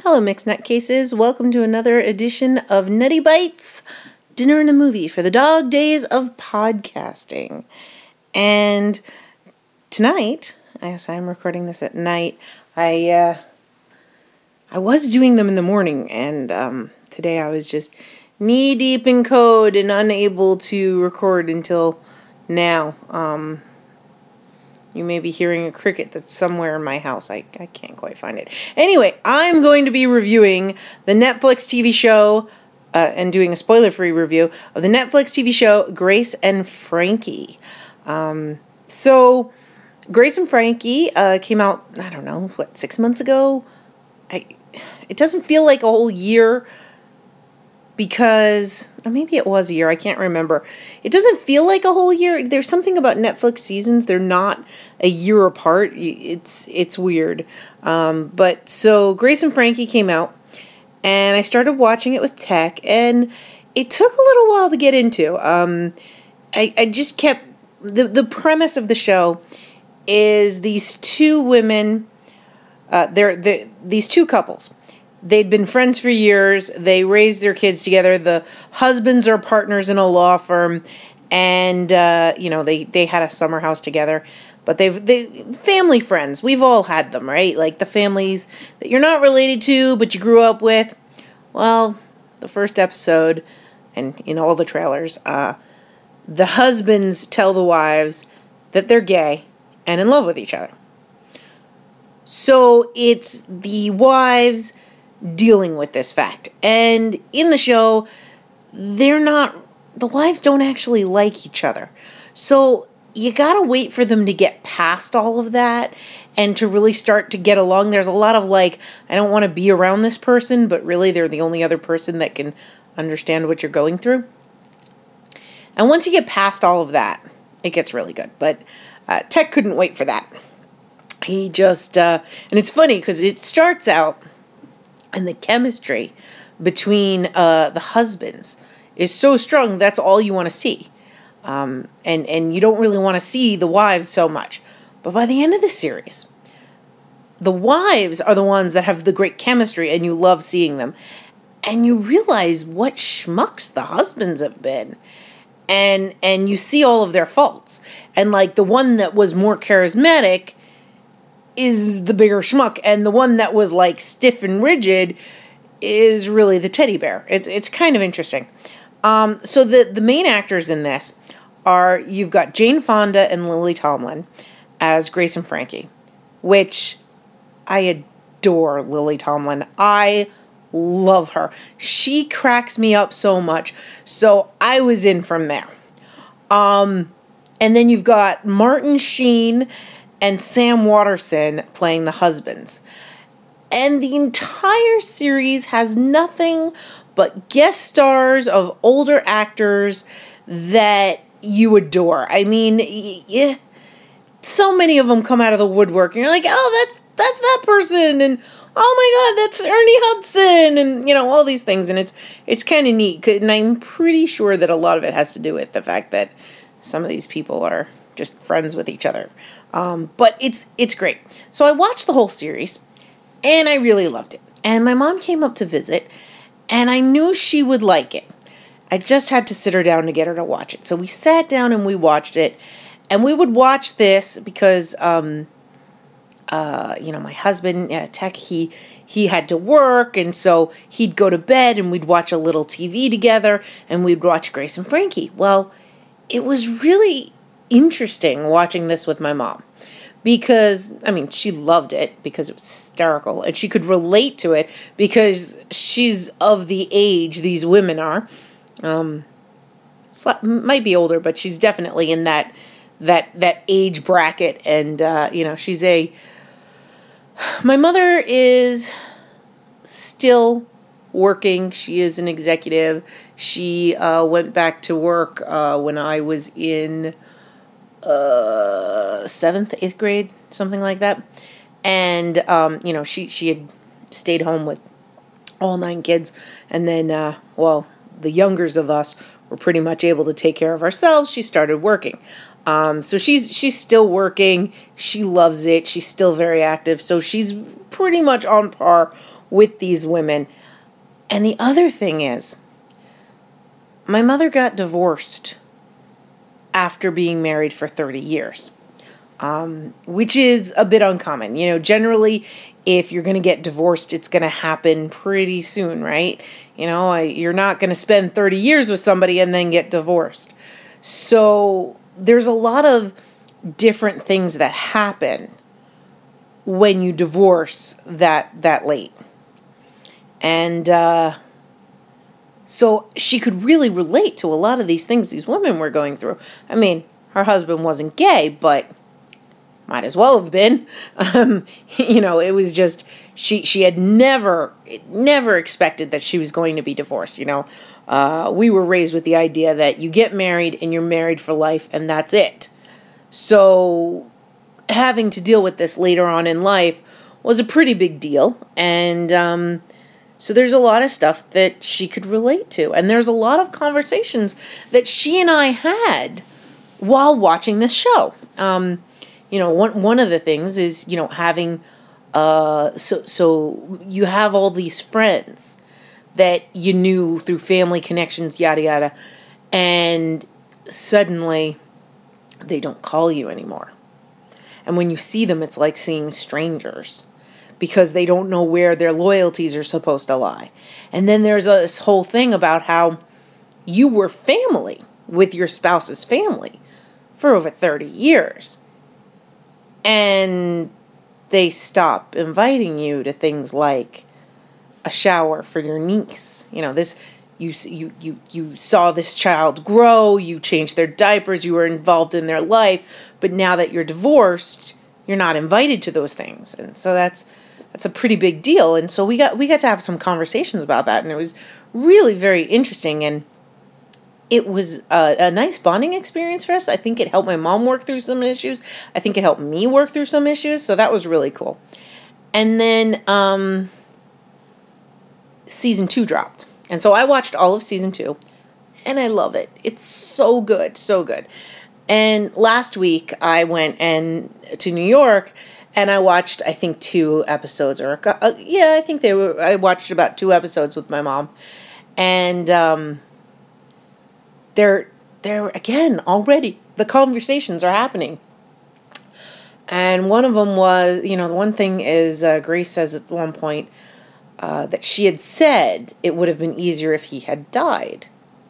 Hello, Mixed Nutcases. Welcome to another edition of Nutty Bites, Dinner and a Movie for the dog days of podcasting. And tonight, as I'm recording this at night, I was doing them in the morning, and today I was just knee-deep in code and unable to record until now. You may be hearing a cricket that's somewhere in my house. I can't quite find it. Anyway, I'm going to be reviewing the Netflix TV show and doing a spoiler-free review of the Netflix TV show Grace and Frankie. So, Grace and Frankie came out, 6 months ago? It doesn't feel like a whole year because, or maybe it was a year, I can't remember. It doesn't feel like a whole year. There's something about Netflix seasons, they're not a year apart. It's weird. But so Grace and Frankie came out, and I started watching it with Tech, and it took a little while to get into. I just kept, the premise of the show is these two women, these two couples. They'd been friends for years. They raised their kids together. The husbands are partners in a law firm, and they had a summer house together. But they family friends. We've all had them, right? Like the families that you're not related to, but you grew up with. Well, the first episode, and in all the trailers, the husbands tell the wives that they're gay and in love with each other. So it's the wives dealing with this fact. And in the show, the wives don't actually like each other. So you gotta wait for them to get past all of that and to really start to get along. There's a lot of I don't want to be around this person, but really they're the only other person that can understand what you're going through. And once you get past all of that, it gets really good. But Tech couldn't wait for that. He just, and it's funny because it starts out, and the chemistry between the husbands is so strong, that's all you want to see. And you don't really want to see the wives so much. But by the end of the series, the wives are the ones that have the great chemistry, and you love seeing them. And you realize what schmucks the husbands have been. And you see all of their faults. And the one that was more charismatic is the bigger schmuck, and the one that was stiff and rigid is really the teddy bear. It's kind of interesting. So the main actors in this are, you've got Jane Fonda and Lily Tomlin as Grace and Frankie, which I adore Lily Tomlin. I love her. She cracks me up so much. So I was in from there. And then you've got Martin Sheen and Sam Waterston playing the husbands. And the entire series has nothing but guest stars of older actors that you adore. I mean, yeah, so many of them come out of the woodwork, and you're like, oh, that's that person, and oh my God, that's Ernie Hudson, and all these things, and it's kind of neat. And I'm pretty sure that a lot of it has to do with the fact that some of these people are just friends with each other. But it's great. So I watched the whole series, and I really loved it. And my mom came up to visit, and I knew she would like it. I just had to sit her down to get her to watch it. So we sat down and we watched it, and we would watch this because, my husband, Tech, he had to work, and so he'd go to bed, and we'd watch a little TV together, and we'd watch Grace and Frankie. Well, it was really interesting watching this with my mom because, she loved it because it was hysterical, and she could relate to it because she's of the age these women are. Might be older, but she's definitely in that age bracket, and my mother is still working. She is an executive. She went back to work when I was in 7th, 8th grade, something like that. And, she had stayed home with all 9 kids. And then, the youngers of us were pretty much able to take care of ourselves. She started working. So she's still working. She loves it. She's still very active. So she's pretty much on par with these women. And the other thing is, my mother got divorced after being married for 30 years, which is a bit uncommon. You know, generally, if you're going to get divorced, it's going to happen pretty soon, right? You know, you're not going to spend 30 years with somebody and then get divorced. So there's a lot of different things that happen when you divorce that late. And so she could really relate to a lot of these things these women were going through. I mean, her husband wasn't gay, but might as well have been. You know, it was just, she had never expected that she was going to be divorced, you know. We were raised with the idea that you get married and you're married for life and that's it. So having to deal with this later on in life was a pretty big deal. And so there's a lot of stuff that she could relate to. And there's a lot of conversations that she and I had while watching this show. You know, one of the things is, you know, having, so you have all these friends that you knew through family connections, yada, yada. And suddenly they don't call you anymore. And when you see them, it's like seeing strangers because they don't know where their loyalties are supposed to lie. And then there's this whole thing about how you were family with your spouse's family for over 30 years. And they stop inviting you to things like a shower for your niece. You know, this, you saw this child grow, you changed their diapers, you were involved in their life, but now that you're divorced, you're not invited to those things. And so that's a pretty big deal. And so we got to have some conversations about that, and it was really very interesting, and it was a nice bonding experience for us. I think it helped my mom work through some issues. I think it helped me work through some issues, so that was really cool. And then season 2 dropped. And so I watched all of season 2, and I love it. It's so good, so good. And last week I went to New York, and I watched, I think, 2 episodes, or I think I watched about 2 episodes with my mom. And they're again, already the conversations are happening. And one of them was, you know, the one thing is Grace says at one point that she had said it would have been easier if he had died.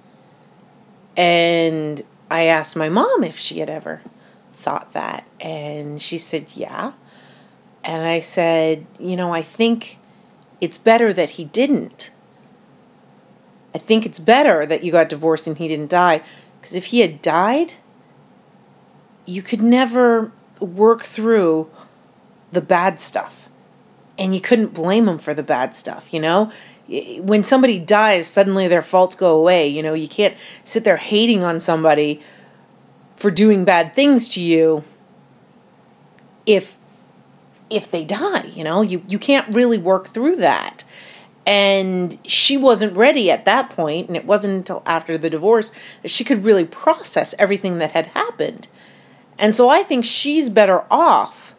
And I asked my mom if she had ever thought that, and she said, yeah. And I said, you know, I think it's better that he didn't. I think it's better that you got divorced and he didn't die, because if he had died, you could never work through the bad stuff, and you couldn't blame him for the bad stuff, you know? When somebody dies, suddenly their faults go away, you know? You can't sit there hating on somebody for doing bad things to you if they die, you know? You can't really work through that. And she wasn't ready at that point, and it wasn't until after the divorce that she could really process everything that had happened. And so I think she's better off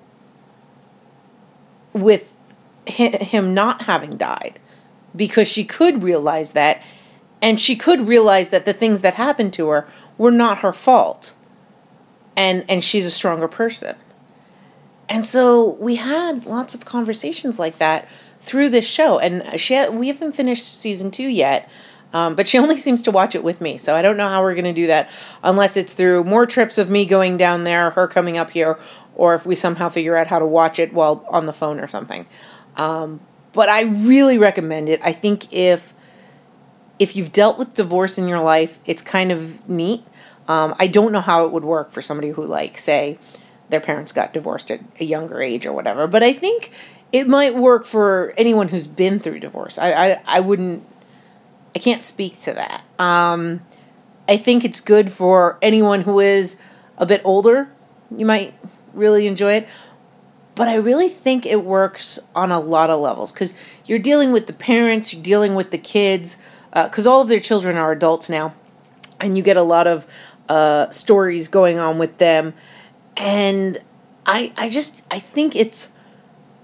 with him not having died, because she could realize that, and she could realize that the things that happened to her were not her fault, and she's a stronger person. And so we had lots of conversations like that through this show, and we haven't finished season 2 yet, but she only seems to watch it with me, so I don't know how we're going to do that, unless it's through more trips of me going down there, her coming up here, or if we somehow figure out how to watch it while on the phone or something. But I really recommend it. I think if you've dealt with divorce in your life, it's kind of neat. I don't know how it would work for somebody who, like, say, their parents got divorced at a younger age or whatever, but I think it might work for anyone who's been through divorce. I can't speak to that. I think it's good for anyone who is a bit older. You might really enjoy it. But I really think it works on a lot of levels, because you're dealing with the parents, you're dealing with the kids, because all of their children are adults now, and you get a lot of stories going on with them. And I think it's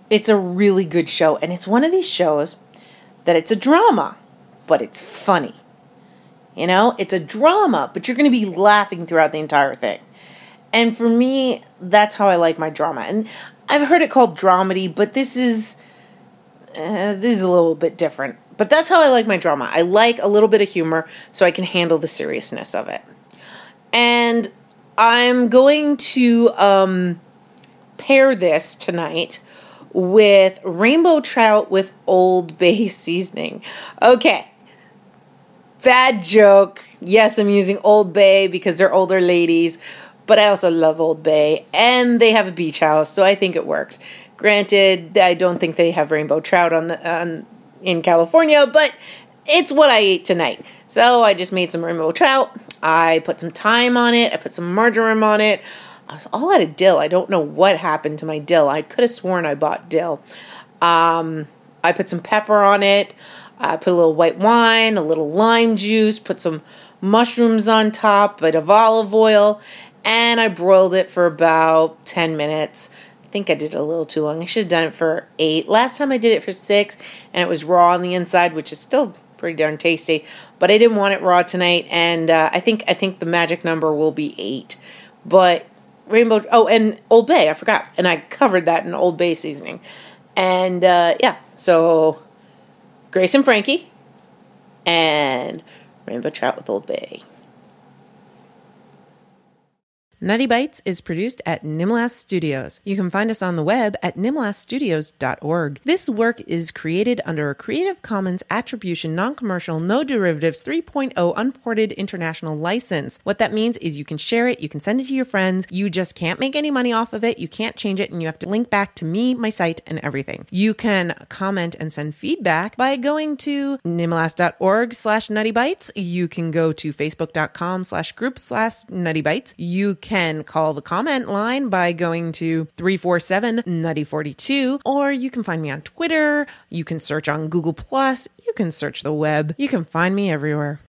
It's a really good show, and it's one of these shows that it's a drama, but it's funny. You know, it's a drama, but you're going to be laughing throughout the entire thing. And for me, that's how I like my drama. And I've heard it called dramedy, but this is a little bit different. But that's how I like my drama. I like a little bit of humor so I can handle the seriousness of it. And I'm going to pair this tonight with rainbow trout with Old Bay seasoning. Okay. Bad joke. Yes, I'm using Old Bay because they're older ladies, but I also love Old Bay, and they have a beach house, so I think it works. Granted, I don't think they have rainbow trout in California, but it's what I ate tonight. So I just made some rainbow trout. I put some thyme on it. I put some marjoram on it. I was all out of dill. I don't know what happened to my dill. I could have sworn I bought dill. I put some pepper on it. I put a little white wine, a little lime juice, put some mushrooms on top, a bit of olive oil, and I broiled it for about 10 minutes. I think I did it a little too long. I should have done it for 8. Last time I did it for 6, and it was raw on the inside, which is still pretty darn tasty. But I didn't want it raw tonight, and I think the magic number will be 8. But and Old Bay, I forgot, and I covered that in Old Bay seasoning. And so Grace and Frankie and rainbow trout with Old Bay. Nutty Bites is produced at Nimlas Studios. You can find us on the web at nimlasstudios.org. This work is created under a Creative Commons Attribution Non-Commercial No Derivatives 3.0 Unported International License. What that means is you can share it, you can send it to your friends, you just can't make any money off of it, you can't change it, and you have to link back to me, my site, and everything. You can comment and send feedback by going to nimlas.org/nuttybites. You can go to facebook.com/group/nuttybites. You can call the comment line by going to 347-NUTTY42, or you can find me on Twitter. You can search on Google+. You can search the web. You can find me everywhere.